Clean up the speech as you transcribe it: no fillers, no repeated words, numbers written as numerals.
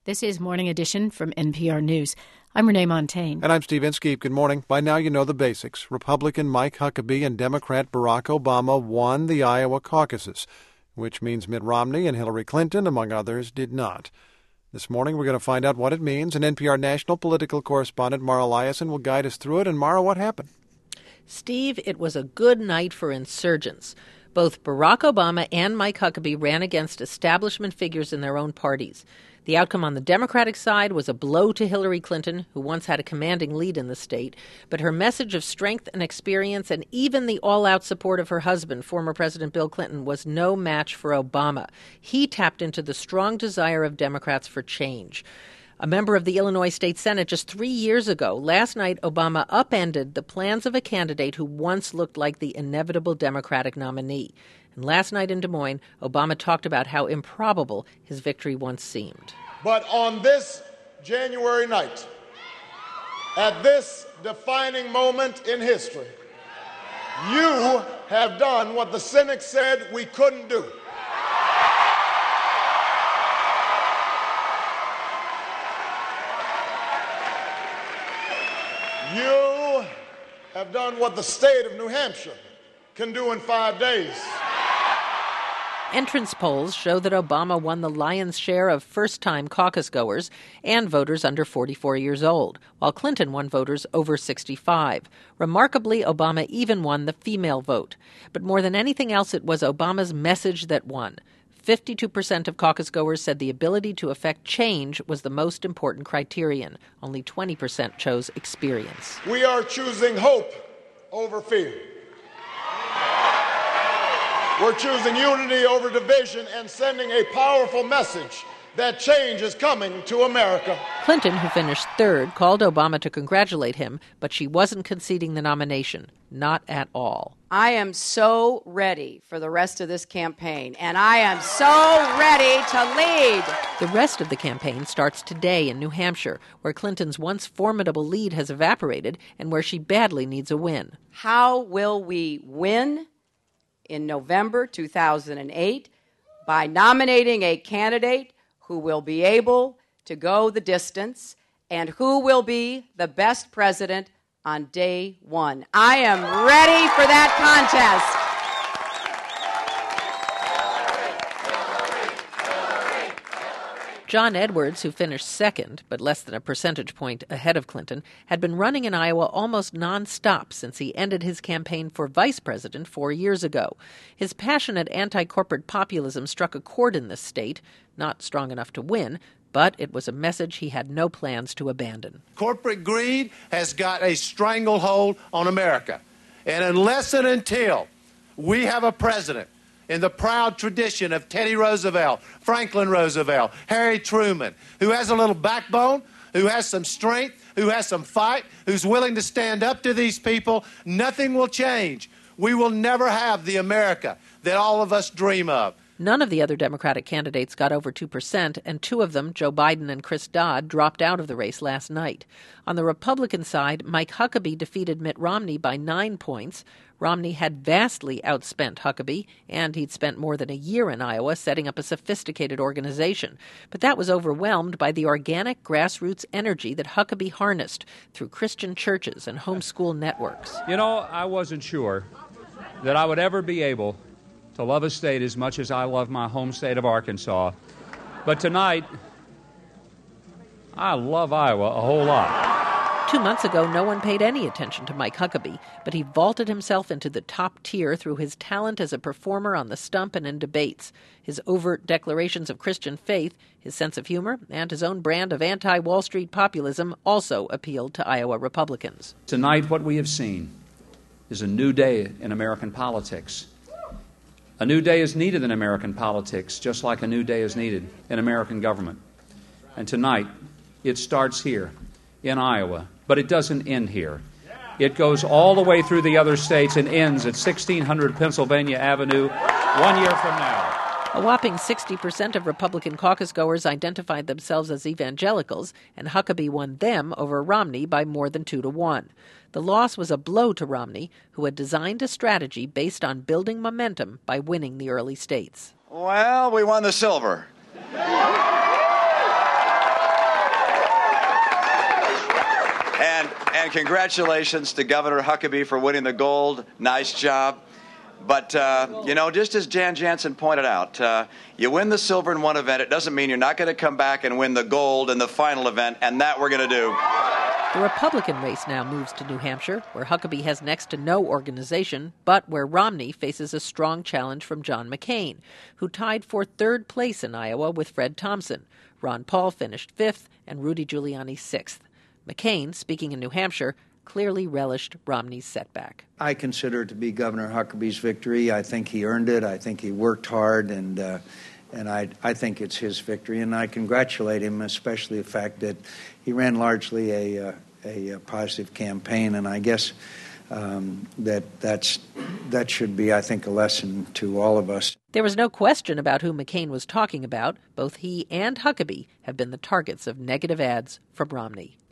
This is Morning Edition from NPR News. I'm Renee Montagne. And I'm Steve Inskeep. Good morning. By now you know the basics. Republican Mike Huckabee and Democrat Barack Obama won the Iowa caucuses, which means Mitt Romney and Hillary Clinton, among others, did not. This morning we're going to find out what it means, and NPR national political correspondent Mara Liasson will guide us through it. And Mara, what happened? Steve, it was a good night for insurgents. Both Barack Obama and Mike Huckabee ran against establishment figures in their own parties. The outcome on the Democratic side was a blow to Hillary Clinton, who once had a commanding lead in the state, but her message of strength and experience and even the all-out support of her husband, former President Bill Clinton, was no match for Obama. He tapped into the strong desire of Democrats for change. A member of the Illinois State Senate just 3 years ago, last night Obama upended the plans of a candidate who once looked like the inevitable Democratic nominee. And last night in Des Moines, Obama talked about how improbable his victory once seemed. But on this January night, at this defining moment in history, you have done what the cynics said we couldn't do. You have done what the state of New Hampshire can do in 5 days. Entrance polls show that Obama won the lion's share of first-time caucus goers and voters under 44 years old, while Clinton won voters over 65. Remarkably, Obama even won the female vote. But more than anything else, it was Obama's message that won. 52% of caucus goers said the ability to effect change was the most important criterion. Only 20% chose experience. We are choosing hope over fear. We're choosing unity over division and sending a powerful message that change is coming to America. Clinton, who finished third, called Obama to congratulate him, but she wasn't conceding the nomination. Not at all. I am so ready for the rest of this campaign, and I am so ready to lead. The rest of the campaign starts today in New Hampshire, where Clinton's once formidable lead has evaporated and where she badly needs a win. How will we win in November 2008? By nominating a candidate who will be able to go the distance and who will be the best president on day one. I am ready for that contest. John Edwards, who finished second, but less than a percentage point ahead of Clinton, had been running in Iowa almost nonstop since he ended his campaign for vice president 4 years ago. His passionate anti-corporate populism struck a chord in this state, not strong enough to win, but it was a message he had no plans to abandon. Corporate greed has got a stranglehold on America. And unless and until we have a president in the proud tradition of Teddy Roosevelt, Franklin Roosevelt, Harry Truman, who has a little backbone, who has some strength, who has some fight, who's willing to stand up to these people, nothing will change. We will never have the America that all of us dream of. None of the other Democratic candidates got over 2%, and two of them, Joe Biden and Chris Dodd, dropped out of the race last night. On the Republican side, Mike Huckabee defeated Mitt Romney by 9 points. Romney had vastly outspent Huckabee, and he'd spent more than a year in Iowa setting up a sophisticated organization. But that was overwhelmed by the organic grassroots energy that Huckabee harnessed through Christian churches and homeschool networks. You know, I wasn't sure that I would ever be able to love a state as much as I love my home state of Arkansas. But tonight, I love Iowa a whole lot. 2 months ago, no one paid any attention to Mike Huckabee, but he vaulted himself into the top tier through his talent as a performer on the stump and in debates. His overt declarations of Christian faith, his sense of humor, and his own brand of anti-Wall Street populism also appealed to Iowa Republicans. Tonight, what we have seen is a new day in American politics. A new day is needed in American politics, just like a new day is needed in American government. And tonight, it starts here in Iowa, but it doesn't end here. It goes all the way through the other states and ends at 1600 Pennsylvania Avenue 1 year from now. A whopping 60% of Republican caucus goers identified themselves as evangelicals, and Huckabee won them over Romney by more than 2-1. The loss was a blow to Romney, who had designed a strategy based on building momentum by winning the early states. Well, we won the silver. And congratulations to Governor Huckabee for winning the gold. Nice job. But, just as Jan Jansen pointed out, you win the silver in one event. It doesn't mean you're not going to come back and win the gold in the final event, and that we're going to do. The Republican race now moves to New Hampshire, where Huckabee has next to no organization, but where Romney faces a strong challenge from John McCain, who tied for third place in Iowa with Fred Thompson. Ron Paul finished fifth, and Rudy Giuliani sixth. McCain, speaking in New Hampshire, clearly relished Romney's setback. I consider it to be Governor Huckabee's victory. I think he earned it. I think he worked hard, and I think it's his victory. And I congratulate him, especially the fact that he ran largely a positive campaign. And I guess that should be, I think, a lesson to all of us. There was no question about who McCain was talking about. Both he and Huckabee have been the targets of negative ads from Romney.